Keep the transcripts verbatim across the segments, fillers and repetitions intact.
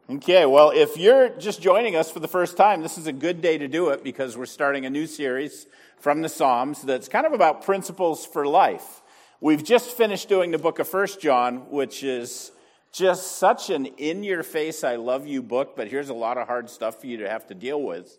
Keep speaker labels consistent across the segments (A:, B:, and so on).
A: Okay, well, if you're just joining us for the first time, this is a good day to do it because we're starting a new series from the Psalms that's kind of about principles for life. We've just finished doing the book of First John, which is just such an in-your-face, I love you book, but here's a lot of hard stuff for you to have to deal with.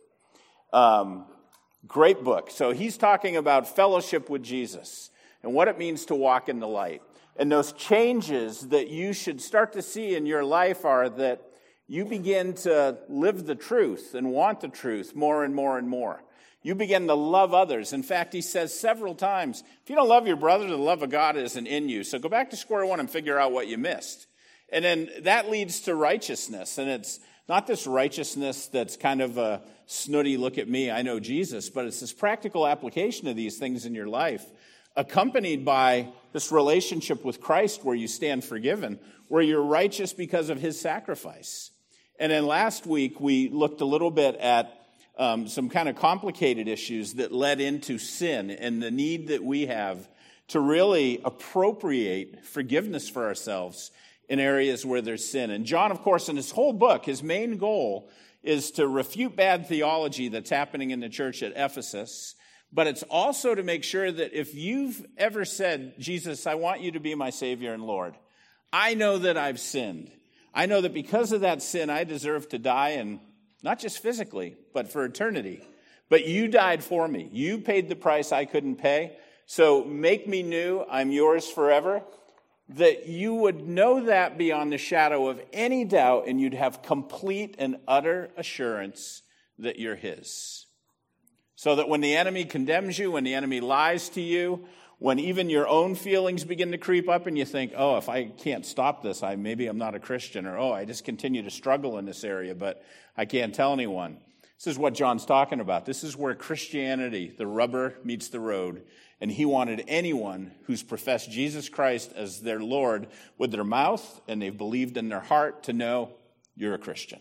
A: Um, great book. So he's talking about fellowship with Jesus and what it means to walk in the light. And those changes that you should start to see in your life are that you begin to live the truth and want the truth more and more and more. You begin to love others. In fact, he says several times, if you don't love your brother, the love of God isn't in you. So go back to square one and figure out what you missed. And then that leads to righteousness. And it's not this righteousness that's kind of a snooty, look at me, I know Jesus, but it's this practical application of these things in your life, accompanied by this relationship with Christ where you stand forgiven, where you're righteous because of his sacrifice. And then last week, we looked a little bit at um, some kind of complicated issues that led into sin and the need that we have to really appropriate forgiveness for ourselves in areas where there's sin. And John, of course, in his whole book, his main goal is to refute bad theology that's happening in the church at Ephesus, but it's also to make sure that if you've ever said, Jesus, I want you to be my Savior and Lord, I know that I've sinned. I know that because of that sin, I deserve to die, and not just physically, but for eternity. But you died for me. You paid the price I couldn't pay. So make me new. I'm yours forever. That you would know that beyond the shadow of any doubt, and you'd have complete and utter assurance that you're his. So that when the enemy condemns you, when the enemy lies to you, when even your own feelings begin to creep up and you think, oh, if I can't stop this, I maybe I'm not a Christian, or oh, I just continue to struggle in this area, but I can't tell anyone. This is what John's talking about. This is where Christianity, the rubber meets the road, and he wanted anyone who's professed Jesus Christ as their Lord with their mouth and they've believed in their heart to know you're a Christian.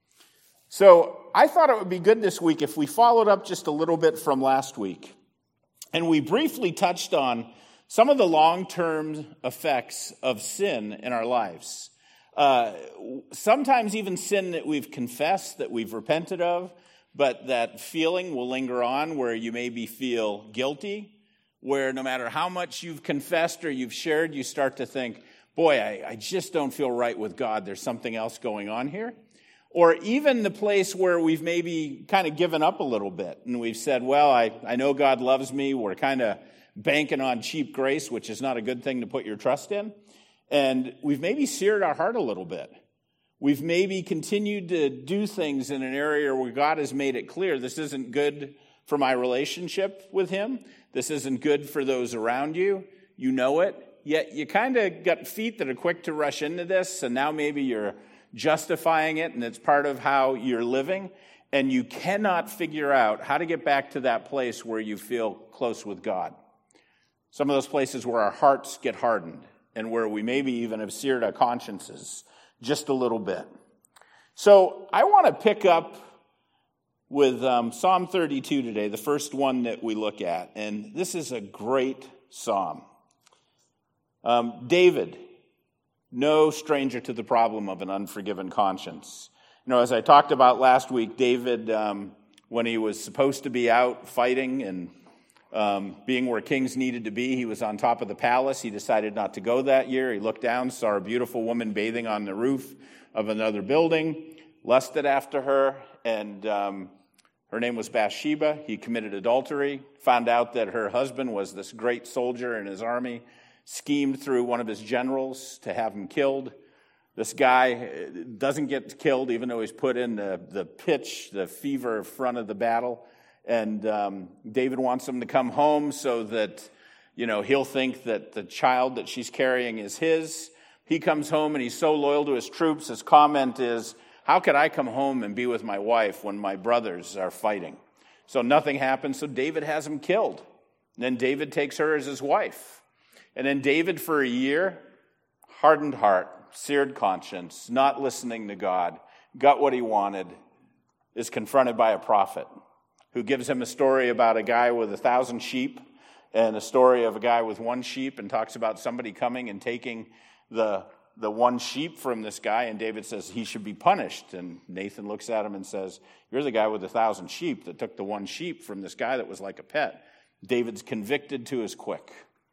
A: So I thought it would be good this week if we followed up just a little bit from last week. And we briefly touched on some of the long-term effects of sin in our lives. Uh, sometimes even sin that we've confessed, that we've repented of, but that feeling will linger on where you maybe feel guilty, where no matter how much you've confessed or you've shared, you start to think, boy, I, I just don't feel right with God. There's something else going on here. Or even the place where we've maybe kind of given up a little bit and we've said, well, I, I know God loves me. We're kind of banking on cheap grace, which is not a good thing to put your trust in. And we've maybe seared our heart a little bit. We've maybe continued to do things in an area where God has made it clear this isn't good for my relationship with him. This isn't good for those around you. You know it. Yet you kind of got feet that are quick to rush into this, and now maybe you're justifying it, and it's part of how you're living, and you cannot figure out how to get back to that place where you feel close with God. Some of those places where our hearts get hardened, and where we maybe even have seared our consciences just a little bit. So I want to pick up with um, Psalm thirty-two today, the first one that we look at, and this is a great psalm. Um, David, no stranger to the problem of an unforgiven conscience. You know, as I talked about last week, David, um, when he was supposed to be out fighting and um, being where kings needed to be, he was on top of the palace. He decided not to go that year. He looked down, saw a beautiful woman bathing on the roof of another building, lusted after her, and um, her name was Bathsheba. He committed adultery, found out that her husband was this great soldier in his army, schemed through one of his generals to have him killed. This guy doesn't get killed, even though he's put in the, the pitch, the fever front of the battle. And um, David wants him to come home so that, you know, he'll think that the child that she's carrying is his. He comes home and he's so loyal to his troops. His comment is, how could I come home and be with my wife when my brothers are fighting? So nothing happens, so David has him killed. And then David takes her as his wife. And then David, for a year, hardened heart, seared conscience, not listening to God, got what he wanted, is confronted by a prophet who gives him a story about a guy with a thousand sheep and a story of a guy with one sheep, and talks about somebody coming and taking the the one sheep from this guy, and David says he should be punished. And Nathan looks at him and says, you're the guy with a thousand sheep that took the one sheep from this guy that was like a pet. David's convicted to his quick.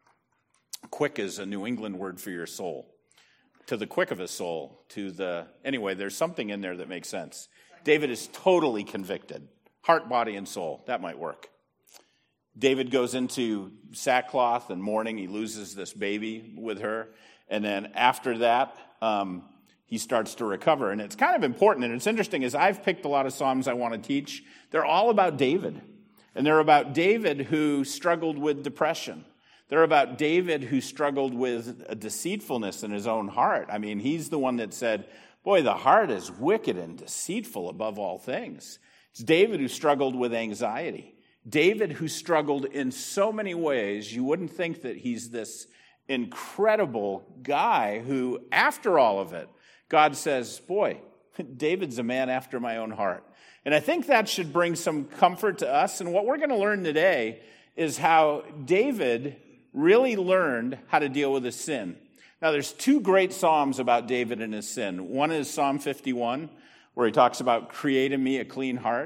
A: Quick is a New England word for your soul. To the quick of his soul. To the anyway, there's something in there that makes sense. David is totally convicted. Heart, body, and soul. That might work. David goes into sackcloth and mourning. He loses this baby with her. And then after that, um, he starts to recover. And it's kind of important. And it's interesting, as I've picked a lot of Psalms I want to teach, they're all about David. And they're about David who struggled with depression. They're about David who struggled with a deceitfulness in his own heart. I mean, he's the one that said, boy, the heart is wicked and deceitful above all things. It's David who struggled with anxiety. David who struggled in so many ways, you wouldn't think that he's this incredible guy who, after all of it, God says, boy, David's a man after my own heart. And I think that should bring some comfort to us. And what we're going to learn today is how David really learned how to deal with his sin. Now, there's two great Psalms about David and his sin. One is Psalm fifty-one, where he talks about create in me a clean heart,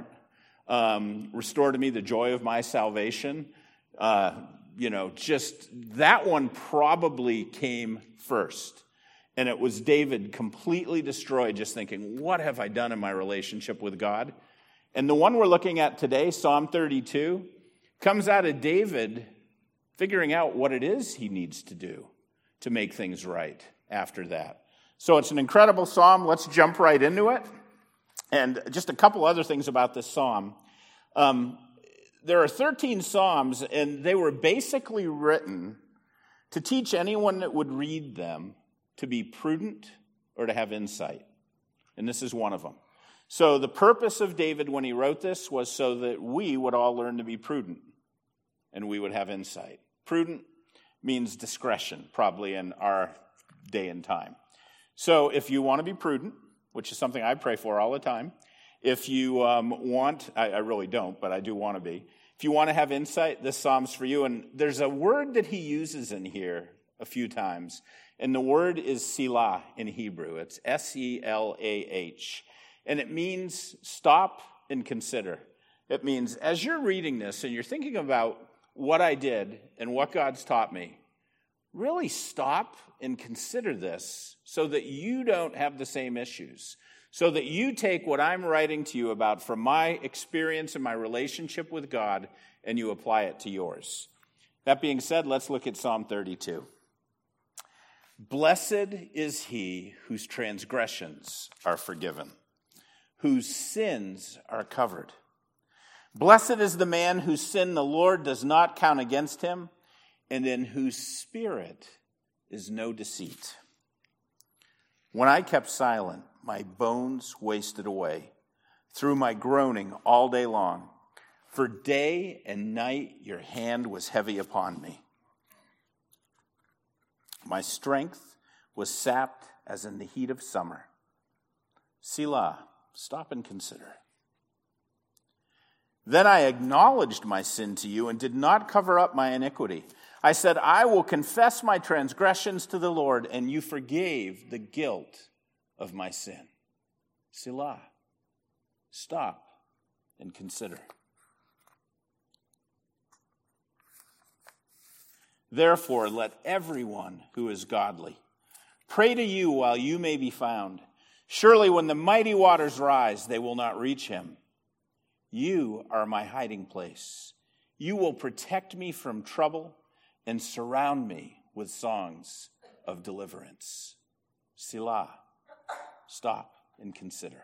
A: um, restore to me the joy of my salvation. Uh, you know, just that one probably came first. And it was David completely destroyed, just thinking, what have I done in my relationship with God? And the one we're looking at today, Psalm thirty-two, comes out of David figuring out what it is he needs to do to make things right after that. So it's an incredible psalm. Let's jump right into it. And just a couple other things about this psalm. Um, there are thirteen psalms, and they were basically written to teach anyone that would read them to be prudent or to have insight. And this is one of them. So the purpose of David when he wrote this was so that we would all learn to be prudent and we would have insight. Prudent means discretion, probably in our day and time. So if you want to be prudent, which is something I pray for all the time, if you um, want, I, I really don't, but I do want to be. If you want to have insight, this psalm's for you. And there's a word that he uses in here a few times. And the word is Selah in Hebrew. It's S E L A H. And it means stop and consider. It means as you're reading this and you're thinking about what I did and what God's taught me, really stop and consider this so that you don't have the same issues. So that you take what I'm writing to you about from my experience and my relationship with God and you apply it to yours. That being said, let's look at Psalm thirty-two. Blessed is he whose transgressions are forgiven, whose sins are covered. Blessed is the man whose sin the Lord does not count against him, and in whose spirit is no deceit. When I kept silent, my bones wasted away through my groaning all day long. For day and night your hand was heavy upon me. My strength was sapped as in the heat of summer. Selah, stop and consider. Then I acknowledged my sin to you and did not cover up my iniquity. I said, I will confess my transgressions to the Lord, and you forgave the guilt of my sin. Selah, stop and consider. Therefore, let everyone who is godly pray to you while you may be found. Surely when the mighty waters rise, they will not reach him. You are my hiding place. You will protect me from trouble and surround me with songs of deliverance. Selah, stop and consider.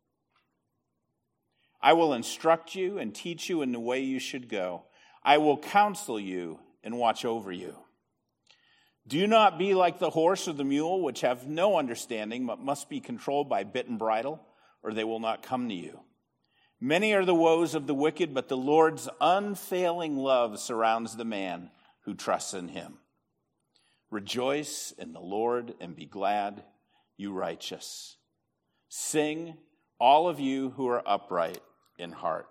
A: I will instruct you and teach you in the way you should go. I will counsel you and watch over you. Do not be like the horse or the mule, which have no understanding, but must be controlled by bit and bridle, or they will not come to you. Many are the woes of the wicked, but the Lord's unfailing love surrounds the man who trusts in him. Rejoice in the Lord and be glad, you righteous. Sing, all of you who are upright in heart.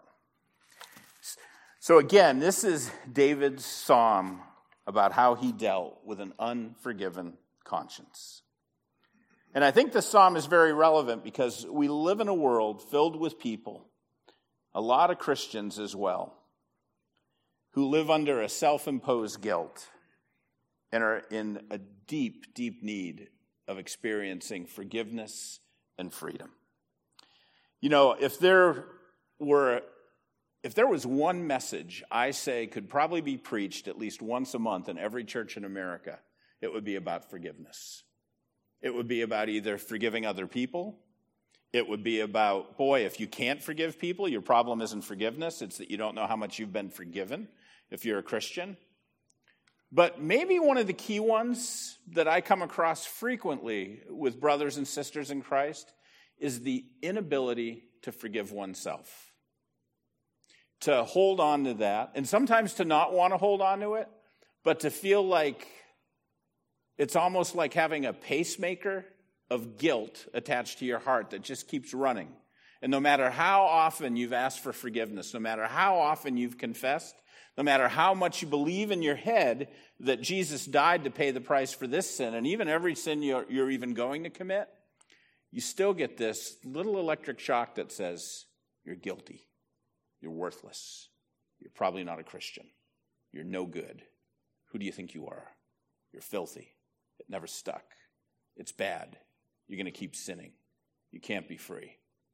A: So again, this is David's psalm about how he dealt with an unforgiven conscience. And I think the psalm is very relevant because we live in a world filled with people, a lot of Christians as well, who live under a self-imposed guilt and are in a deep, deep need of experiencing forgiveness and freedom. You know, if there were, if there was one message I say could probably be preached at least once a month in every church in America, it would be about forgiveness. It would be about either forgiving other people. It would be about, boy, if you can't forgive people, your problem isn't forgiveness. It's that you don't know how much you've been forgiven if you're a Christian. But maybe one of the key ones that I come across frequently with brothers and sisters in Christ is the inability to forgive oneself. To hold on to that, and sometimes to not want to hold on to it, but to feel like it's almost like having a pacemaker of guilt attached to your heart that just keeps running. And no matter how often you've asked for forgiveness, no matter how often you've confessed, no matter how much you believe in your head that Jesus died to pay the price for this sin, and even every sin you're, you're even going to commit, you still get this little electric shock that says, you're guilty, you're worthless, you're probably not a Christian, you're no good. Who do you think you are? You're filthy. It never stuck. It's bad. You're going to keep sinning. You can't be free.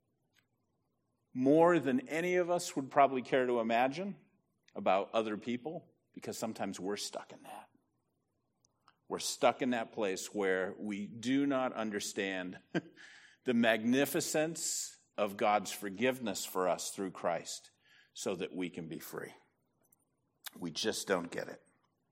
A: More than any of us would probably care to imagine about other people, because sometimes we're stuck in that. We're stuck in that place where we do not understand the magnificence of God's forgiveness for us through Christ so that we can be free. We just don't get it.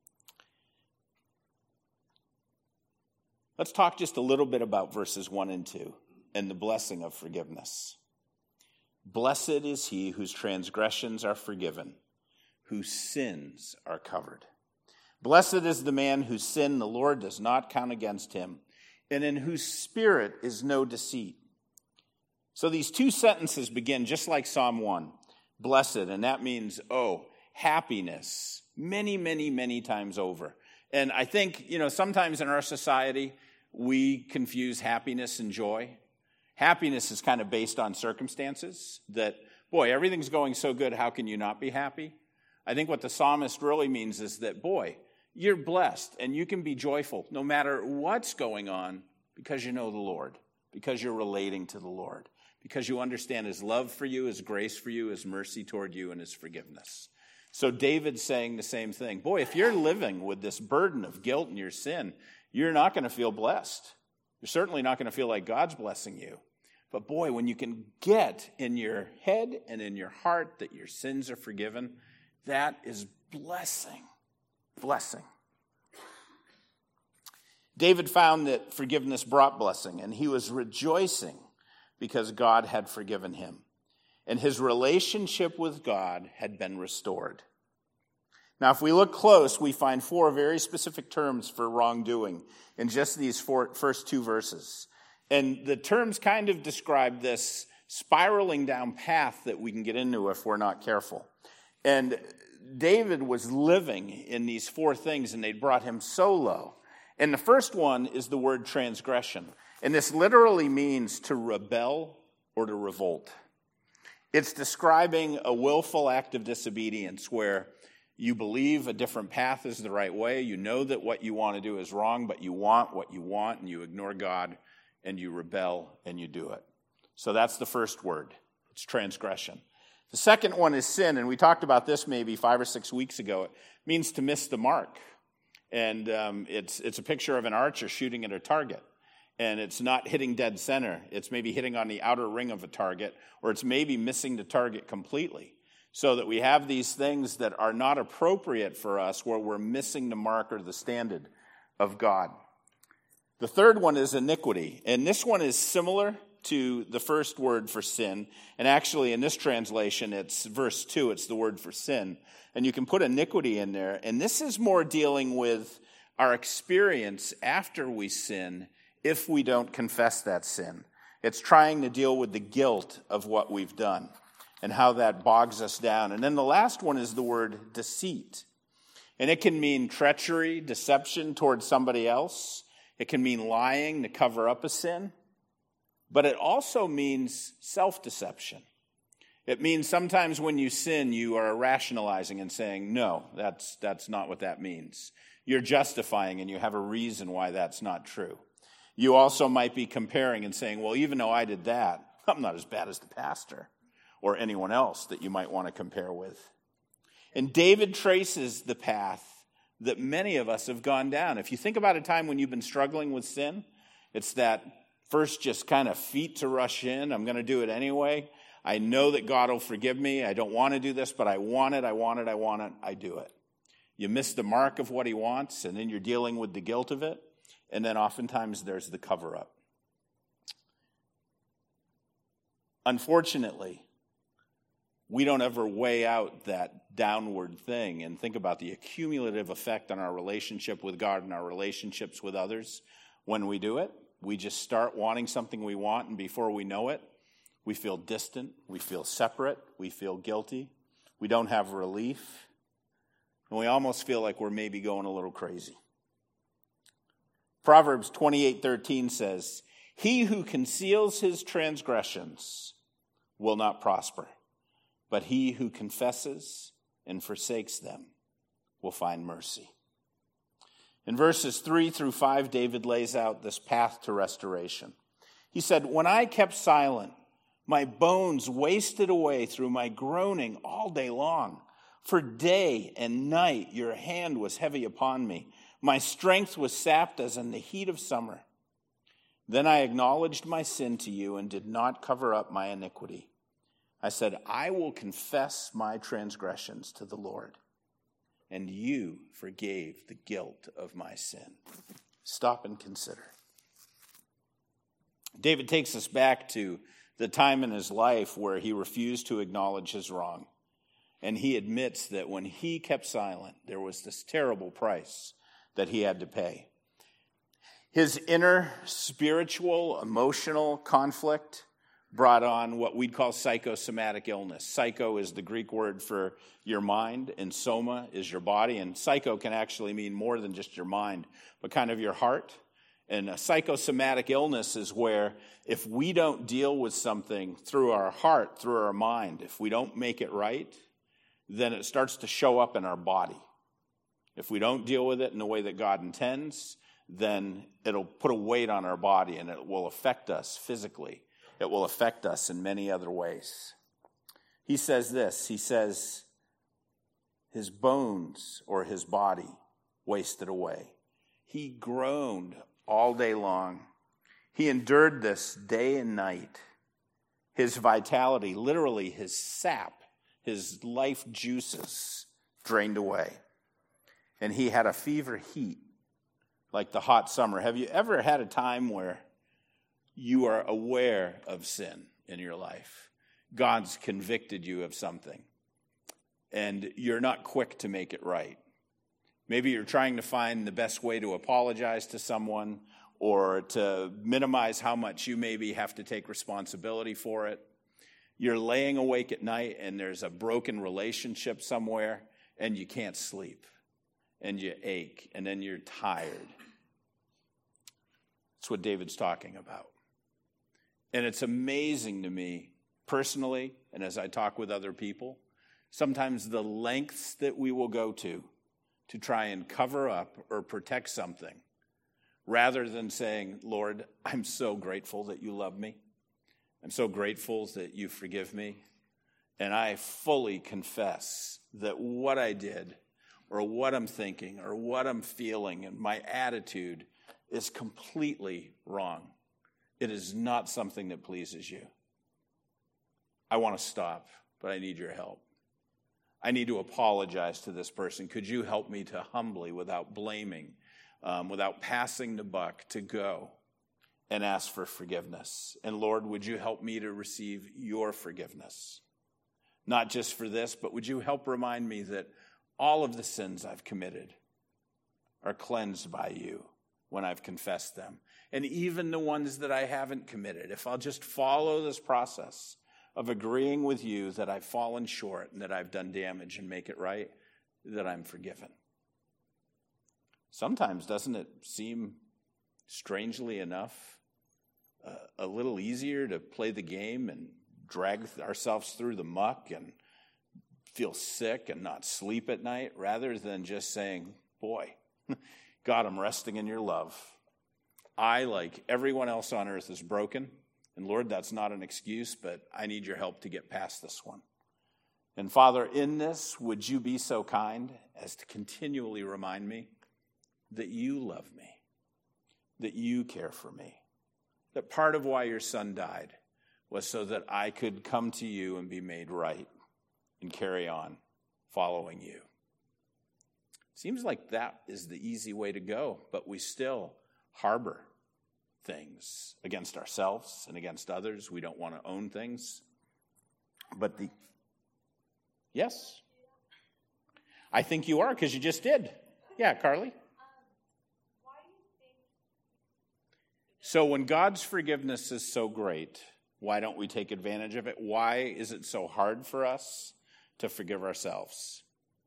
A: Let's talk just a little bit about verses one and two and the blessing of forgiveness. Blessed is he whose transgressions are forgiven, whose sins are covered. Blessed is the man whose sin the Lord does not count against him, and in whose spirit is no deceit. So these two sentences begin just like Psalm one, blessed, and that means, oh, happiness, many, many, many times over. And I think, you know, sometimes in our society, we confuse happiness and joy. Happiness is kind of based on circumstances that, boy, everything's going so good, how can you not be happy? I think what the psalmist really means is that, boy, you're blessed and you can be joyful no matter what's going on because you know the Lord, because you're relating to the Lord, because you understand his love for you, his grace for you, his mercy toward you, and his forgiveness. So David's saying the same thing. Boy, if you're living with this burden of guilt and your sin, you're not going to feel blessed. You're certainly not going to feel like God's blessing you. But boy, when you can get in your head and in your heart that your sins are forgiven, that is blessing. Blessing. David found that forgiveness brought blessing, and he was rejoicing because God had forgiven him. And his relationship with God had been restored. Now, if we look close, we find four very specific terms for wrongdoing in just these four, first two verses. And the terms kind of describe this spiraling down path that we can get into if we're not careful. And David was living in these four things, and they'd brought him so low. And the first one is the word transgression. And this literally means to rebel or to revolt. It's describing a willful act of disobedience where you believe a different path is the right way. You know that what you want to do is wrong, but you want what you want, and you ignore God, and you rebel, and you do it. So that's the first word. It's transgression. The second one is sin, and we talked about this maybe five or six weeks ago. It means to miss the mark. And um, it's it's a picture of an archer shooting at a target. And it's not hitting dead center. It's maybe hitting on the outer ring of a target, or it's maybe missing the target completely. So that we have these things that are not appropriate for us where we're missing the mark or the standard of God. The third one is iniquity. And this one is similar to the first word for sin. And actually in this translation, it's verse two, it's the word for sin. And you can put iniquity in there. And this is more dealing with our experience after we sin if we don't confess that sin. It's trying to deal with the guilt of what we've done and how that bogs us down. And then the last one is the word deceit. And it can mean treachery, deception towards somebody else. It can mean lying to cover up a sin, but it also means self-deception. It means sometimes when you sin, you are rationalizing and saying, no, that's, that's not what that means. You're justifying and you have a reason why that's not true. You also might be comparing and saying, well, even though I did that, I'm not as bad as the pastor or anyone else that you might want to compare with. And David traces the path that many of us have gone down. If you think about a time when you've been struggling with sin, it's that first just kind of feet to rush in. I'm going to do it anyway. I know that God will forgive me. I don't want to do this, but I want it, I want it, I want it. I do it. You miss the mark of what he wants, and then you're dealing with the guilt of it. And then oftentimes there's the cover-up. Unfortunately, we don't ever weigh out that downward thing and think about the accumulative effect on our relationship with God and our relationships with others. When we do it, we just start wanting something we want, and before we know it, we feel distant, we feel separate, we feel guilty, we don't have relief, and we almost feel like we're maybe going a little crazy. Proverbs twenty-eight thirteen says, "He who conceals his transgressions will not prosper, but he who confesses and forsakes them will find mercy." In verses three through five, David lays out this path to restoration. He said, "When I kept silent, my bones wasted away through my groaning all day long. For day and night your hand was heavy upon me. My strength was sapped as in the heat of summer. Then I acknowledged my sin to you and did not cover up my iniquity. I said, I will confess my transgressions to the Lord, and you forgave the guilt of my sin." Stop and consider. David takes us back to the time in his life where he refused to acknowledge his wrong. And he admits that when he kept silent, there was this terrible price that he had to pay. His inner spiritual, emotional conflict brought on what we'd call psychosomatic illness. Psycho is the Greek word for your mind, and soma is your body. And psycho can actually mean more than just your mind, but kind of your heart. And a psychosomatic illness is where if we don't deal with something through our heart, through our mind, if we don't make it right, then it starts to show up in our body. If we don't deal with it in the way that God intends, then it'll put a weight on our body and it will affect us physically. It will affect us in many other ways. He says this, he says, his bones or his body wasted away. He groaned all day long. He endured this day and night. His vitality, literally his sap, his life juices drained away. And he had a fever heat like the hot summer. Have you ever had a time where you are aware of sin in your life? God's convicted you of something, and you're not quick to make it right. Maybe you're trying to find the best way to apologize to someone or to minimize how much you maybe have to take responsibility for it. You're laying awake at night and there's a broken relationship somewhere and you can't sleep and you ache and then you're tired. That's what David's talking about. And it's amazing to me personally, and as I talk with other people, sometimes the lengths that we will go to to try and cover up or protect something, rather than saying, Lord, I'm so grateful that you love me. I'm so grateful that you forgive me. And I fully confess that what I did or what I'm thinking or what I'm feeling and my attitude is completely wrong. It is not something that pleases you. I want to stop, but I need your help. I need to apologize to this person. Could you help me to humbly, without blaming, um, without passing the buck, to go and ask for forgiveness? And Lord, would you help me to receive your forgiveness? Not just for this, but would you help remind me that all of the sins I've committed are cleansed by you when I've confessed them. And even the ones that I haven't committed, if I'll just follow this process of agreeing with you that I've fallen short and that I've done damage and make it right, that I'm forgiven. Sometimes doesn't it seem strangely enough, uh, a little easier to play the game and drag ourselves through the muck and feel sick and not sleep at night, rather than just saying, boy, God, I'm resting in your love. I, like everyone else on earth, is broken. And Lord, that's not an excuse, but I need your help to get past this one. And Father, in this, would you be so kind as to continually remind me that you love me, that you care for me, that part of why your son died was so that I could come to you and be made right and carry on following you. Seems like that is the easy way to go, but we still harbor things against ourselves and against others. We don't want to own things. But the Yes. I think you are, because you just did. Yeah, Carly? So when God's forgiveness is so great, why don't we take advantage of it? Why is it so hard for us to forgive ourselves?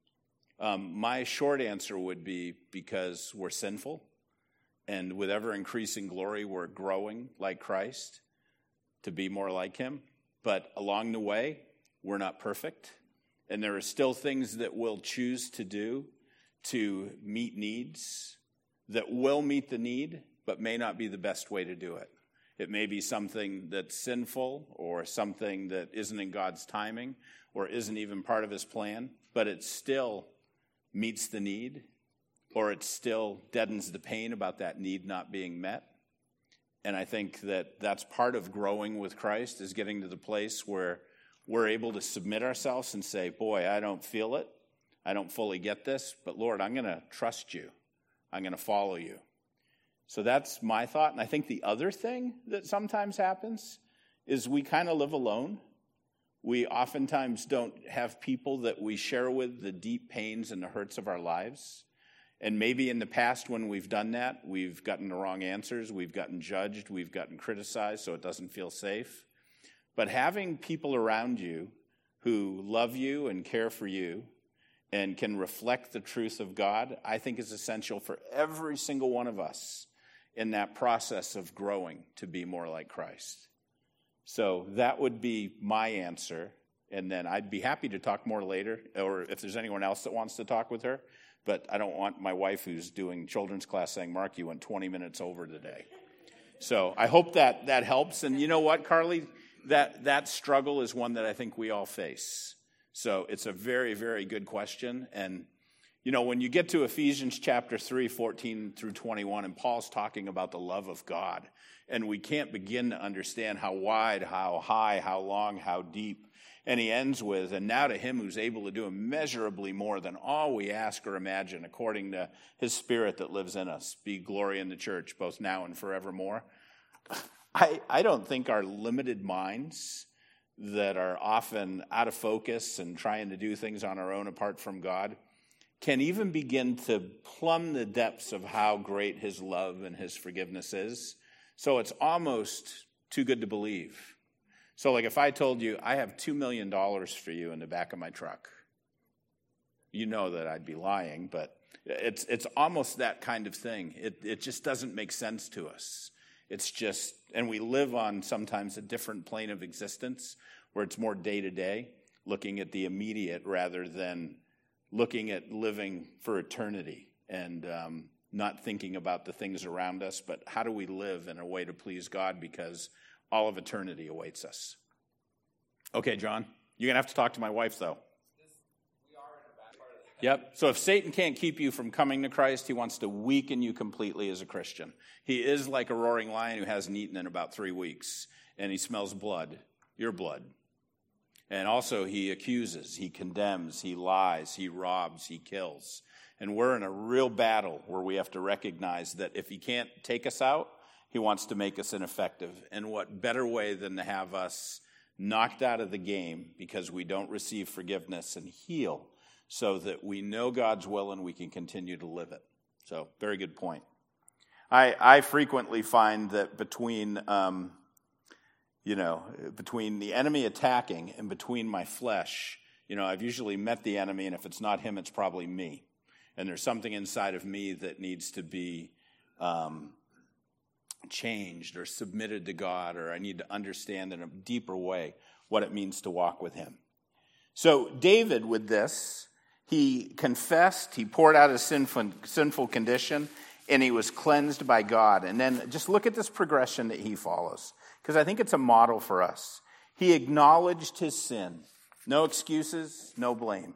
A: Um, my short answer would be because we're sinful, and with ever-increasing glory, we're growing like Christ to be more like him. But along the way, we're not perfect. And there are still things that we'll choose to do to meet needs that will meet the need, but may not be the best way to do it. It may be something that's sinful or something that isn't in God's timing or isn't even part of his plan, but it still meets the need, or it still deadens the pain about that need not being met. And I think that that's part of growing with Christ, is getting to the place where we're able to submit ourselves and say, boy, I don't feel it. I don't fully get this, but Lord, I'm going to trust you. I'm going to follow you. So that's my thought. And I think the other thing that sometimes happens is we kind of live alone. We oftentimes don't have people that we share with the deep pains and the hurts of our lives. And maybe in the past when we've done that, we've gotten the wrong answers, we've gotten judged, we've gotten criticized, so it doesn't feel safe. But having people around you who love you and care for you and can reflect the truth of God, I think is essential for every single one of us in that process of growing to be more like Christ. So that would be my answer. And then I'd be happy to talk more later, or if there's anyone else that wants to talk with her. But I don't want my wife, who's doing children's class, saying, Mark, you went twenty minutes over today. So I hope that that helps. And you know what, Carly? That that struggle is one that I think we all face. So it's a very, very good question. And, you know, when you get to Ephesians chapter three, fourteen through twenty-one, and Paul's talking about the love of God, and we can't begin to understand how wide, how high, how long, how deep. And he ends with, and now to him who's able to do immeasurably more than all we ask or imagine, according to his Spirit that lives in us, be glory in the church, both now and forevermore. I, I don't think our limited minds that are often out of focus and trying to do things on our own apart from God can even begin to plumb the depths of how great his love and his forgiveness is. So it's almost too good to believe. So like if I told you, I have two million dollars for you in the back of my truck, you know that I'd be lying, but it's it's almost that kind of thing. It it just doesn't make sense to us. It's just, and we live on sometimes a different plane of existence where it's more day-to-day, looking at the immediate rather than looking at living for eternity and um, not thinking about the things around us, but how do we live in a way to please God, because all of eternity awaits us. Okay, John, you're going to have to talk to my wife, though. Yep. So if Satan can't keep you from coming to Christ, he wants to weaken you completely as a Christian. He is like a roaring lion who hasn't eaten in about three weeks, and he smells blood, your blood. And also he accuses, he condemns, he lies, he robs, he kills. And we're in a real battle where we have to recognize that if he can't take us out, he wants to make us ineffective. And what better way than to have us knocked out of the game because we don't receive forgiveness and heal, so that we know God's will and we can continue to live it. So, very good point. I, I frequently find that between, um, you know, between the enemy attacking and between my flesh, you know, I've usually met the enemy, and if it's not him, it's probably me. And there's something inside of me that needs to be um, changed or submitted to God, or I need to understand in a deeper way what it means to walk with him. So David, with this, he confessed, he poured out his sinful, sinful condition, and he was cleansed by God. And then just look at this progression that he follows, because I think it's a model for us. He acknowledged his sin. No excuses, no blame.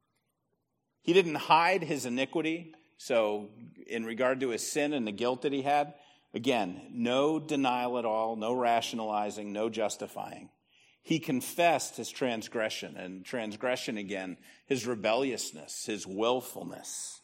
A: He didn't hide his iniquity. So in regard to his sin and the guilt that he had, again, no denial at all, no rationalizing, no justifying. He confessed his transgression, and transgression again, his rebelliousness, his willfulness.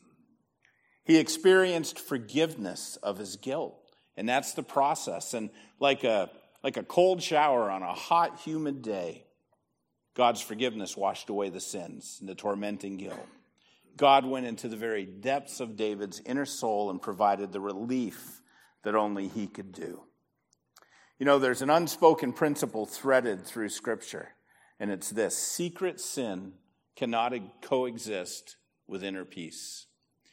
A: He experienced forgiveness of his guilt, and that's the process. And like a, like a cold shower on a hot, humid day, God's forgiveness washed away the sins and the tormenting guilt. God went into the very depths of David's inner soul and provided the relief that only he could do. You know, there's an unspoken principle threaded through Scripture, and it's this: secret sin cannot coexist with inner peace.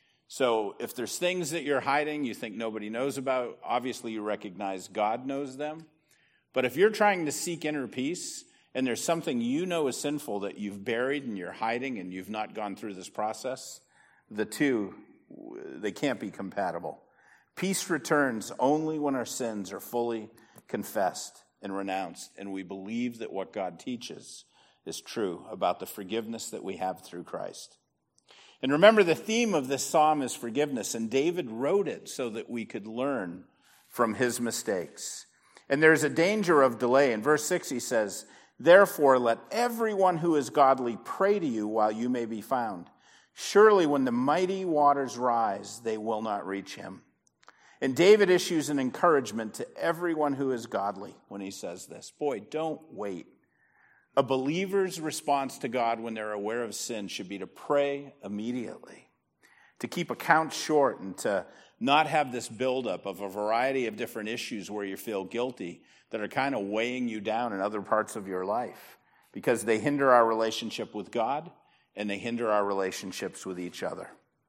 A: So if there's things that you're hiding, you think nobody knows about, obviously you recognize God knows them. But if you're trying to seek inner peace, and there's something you know is sinful that you've buried and you're hiding and you've not gone through this process, the two, they can't be compatible. Peace returns only when our sins are fully confessed and renounced, and we believe that what God teaches is true about the forgiveness that we have through Christ. And remember, the theme of this psalm is forgiveness, and David wrote it so that we could learn from his mistakes. And there's a danger of delay. In verse six, he says, "Therefore, let everyone who is godly pray to you while you may be found. Surely when the mighty waters rise, they will not reach him." And David issues an encouragement to everyone who is godly when he says this. Boy, don't wait. A believer's response to God when they're aware of sin should be to pray immediately, to keep accounts short, and to not have this buildup of a variety of different issues where you feel guilty that are kind of weighing you down in other parts of your life, because they hinder our relationship with God and they hinder our relationships with each other.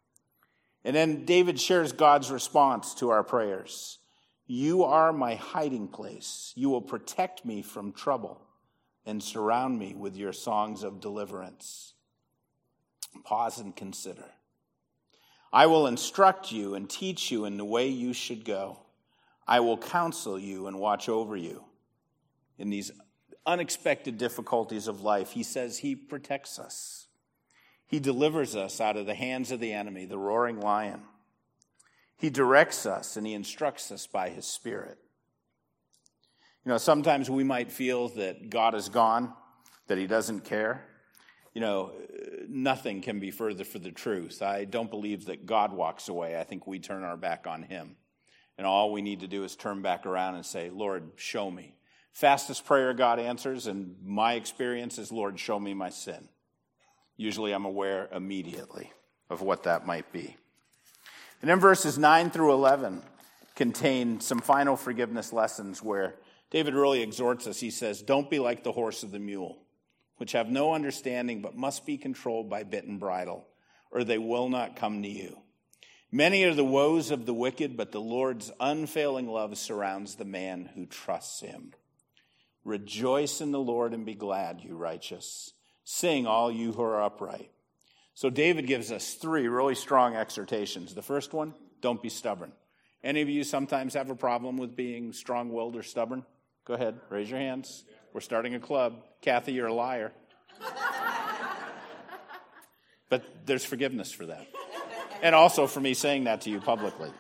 A: And then David shares God's response to our prayers. "You are my hiding place. You will protect me from trouble and surround me with your songs of deliverance." Pause and consider. "I will instruct you and teach you in the way you should go. I will counsel you and watch over you." In these unexpected difficulties of life, he says he protects us. He delivers us out of the hands of the enemy, the roaring lion. He directs us and he instructs us by his Spirit. You know, sometimes we might feel that God is gone, that he doesn't care. You know, nothing can be further from the truth. I don't believe that God walks away. I think we turn our back on him. And all we need to do is turn back around and say, "Lord, show me." Fastest prayer God answers, and my experience is, "Lord, show me my sin." Usually I'm aware immediately of what that might be. And then verses nine through eleven contain some final forgiveness lessons where David really exhorts us. He says, "Don't be like the horse or the mule, which have no understanding but must be controlled by bit and bridle, or they will not come to you. Many are the woes of the wicked, but the Lord's unfailing love surrounds the man who trusts him. Rejoice in the Lord and be glad, you righteous. Sing, all you who are upright." So David gives us three really strong exhortations. The first one, don't be stubborn. Any of you sometimes have a problem with being strong-willed or stubborn? Go ahead, raise your hands. We're starting a club. Kathy, you're a liar. But there's forgiveness for that. And also for me saying that to you publicly.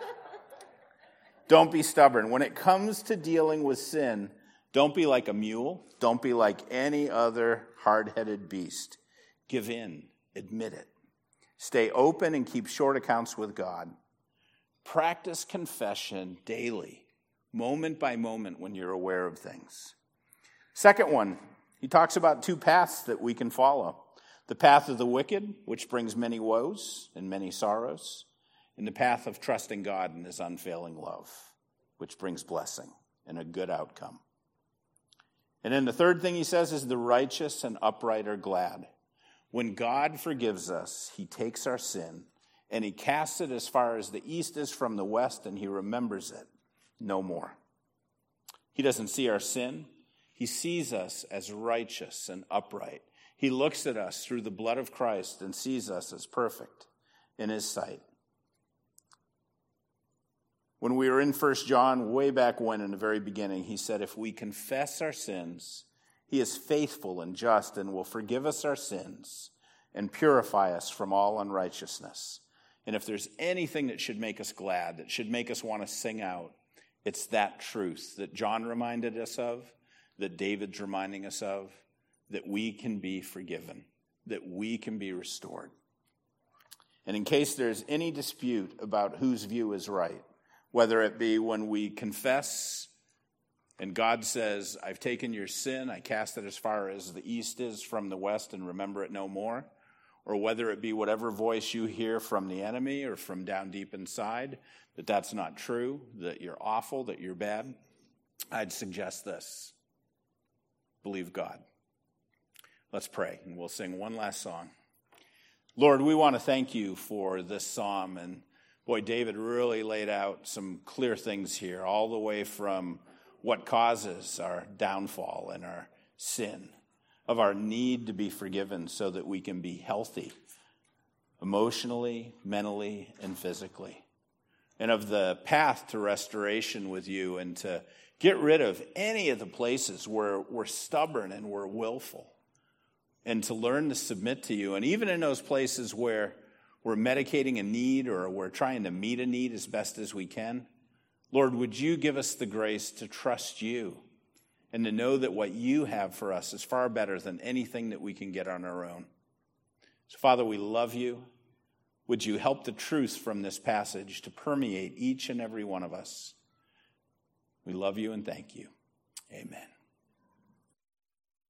A: Don't be stubborn. When it comes to dealing with sin, don't be like a mule. Don't be like any other hard-headed beast. Give in. Admit it. Stay open and keep short accounts with God. Practice confession daily, moment by moment when you're aware of things. Second one, he talks about two paths that we can follow. The path of the wicked, which brings many woes and many sorrows, and the path of trusting God in his unfailing love, which brings blessing and a good outcome. And then the third thing he says is the righteous and upright are glad. When God forgives us, he takes our sin and he casts it as far as the east is from the west, and he remembers it no more. He doesn't see our sin. He sees us as righteous and upright. He looks at us through the blood of Christ and sees us as perfect in his sight. When we were in First John, way back when in the very beginning, he said, if we confess our sins, he is faithful and just and will forgive us our sins and purify us from all unrighteousness. And if there's anything that should make us glad, that should make us want to sing out, it's that truth that John reminded us of, that David's reminding us of, that we can be forgiven, that we can be restored. And in case there's any dispute about whose view is right, whether it be when we confess and God says, I've taken your sin, I cast it as far as the east is from the west and remember it no more, or whether it be whatever voice you hear from the enemy or from down deep inside, that that's not true, that you're awful, that you're bad, I'd suggest this. Believe God. Let's pray, and we'll sing one last song. Lord, we want to thank you for this psalm, and boy, David really laid out some clear things here, all the way from what causes our downfall and our sin, of our need to be forgiven so that we can be healthy, emotionally, mentally, and physically, and of the path to restoration with you and to get rid of any of the places where we're stubborn and we're willful, and to learn to submit to you. And even in those places where we're medicating a need or we're trying to meet a need as best as we can, Lord, would you give us the grace to trust you and to know that what you have for us is far better than anything that we can get on our own. So, Father, we love you. Would you help the truth from this passage to permeate each and every one of us? We love you and thank you. Amen.